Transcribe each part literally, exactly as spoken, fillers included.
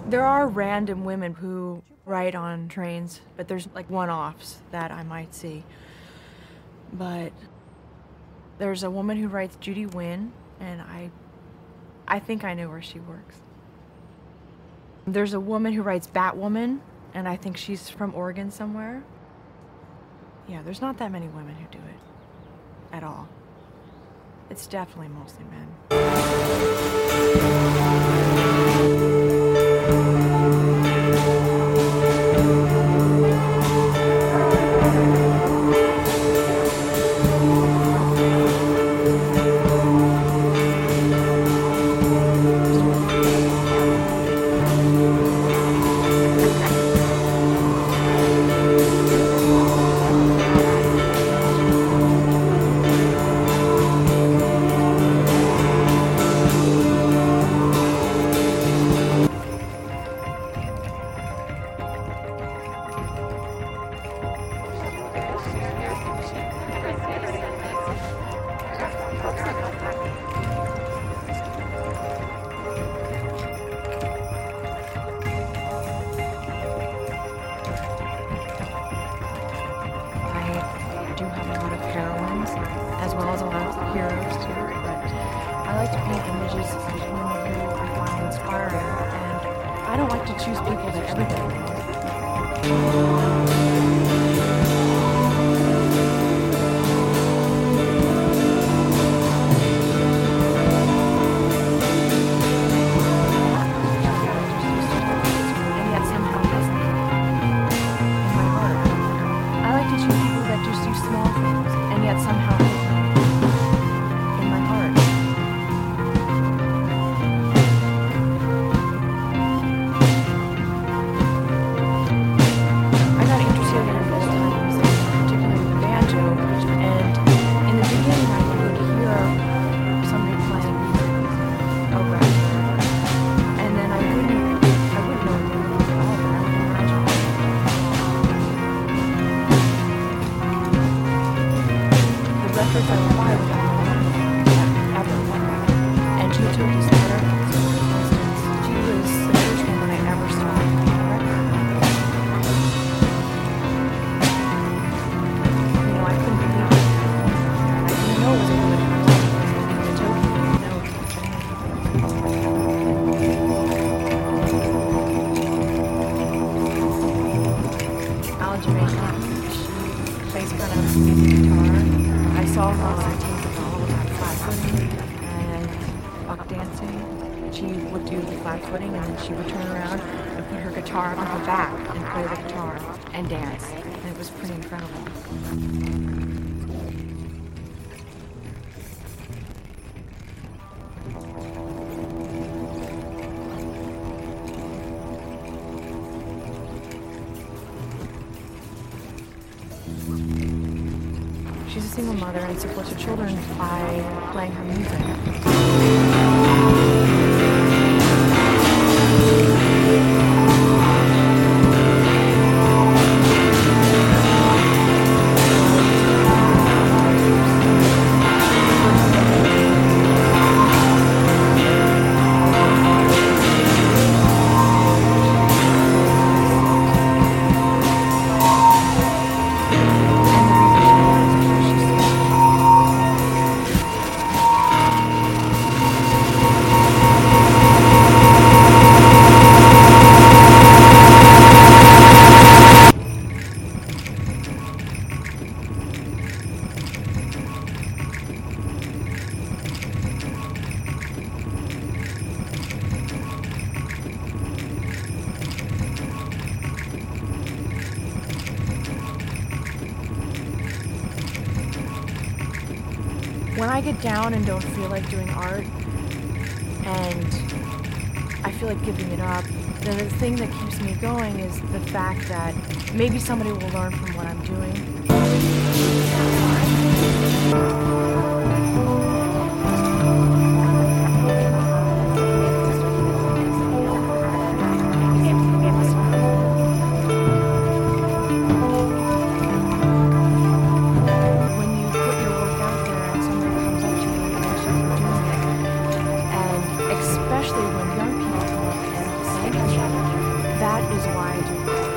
There are random women who write on trains, but there's like one-offs that I might see. But there's a woman who writes Judy Wynn, and I I think I know where she works. There's a woman who writes Batwoman, and I think she's from Oregon somewhere. Yeah, there's not that many women who do it at all. It's definitely mostly men. I do have a lot of heroines, as well as a lot of heroes too, but I like to paint images of women who I find inspiring, and I don't like to choose people that everybody knows. I saw her on T V all about flat footing and buck dancing. She would do the flat footing and then she would turn around and put her guitar on her back and play the guitar and dance. And it was pretty incredible. She's a single mother and supports her children by playing her music. When I get down and don't feel like doing art, and I feel like giving it up, then the thing that keeps me going is the fact that maybe somebody will learn from what I'm doing. Especially when young people come up and say that is why I do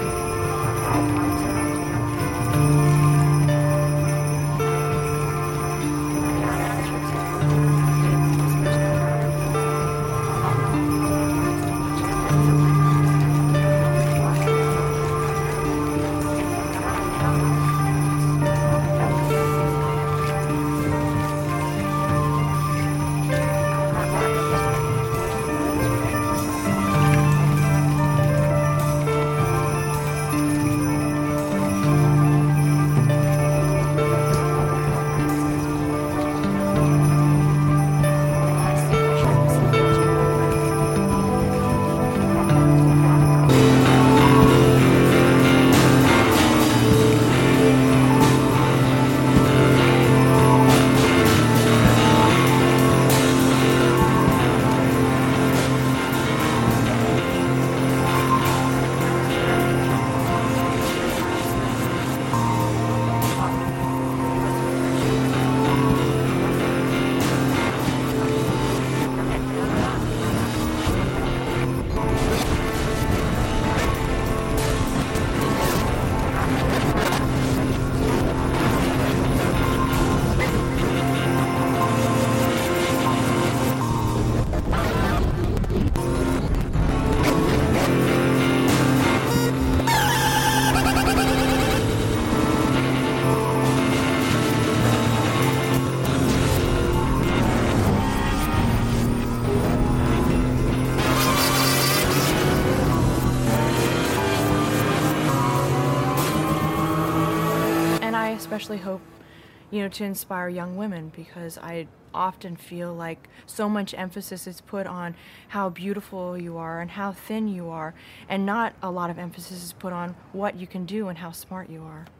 I especially hope, you know, to inspire young women, because I often feel like so much emphasis is put on how beautiful you are and how thin you are, and not a lot of emphasis is put on what you can do and how smart you are.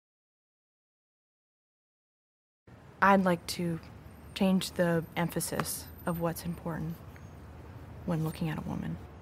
I'd like to change the emphasis of what's important when looking at a woman.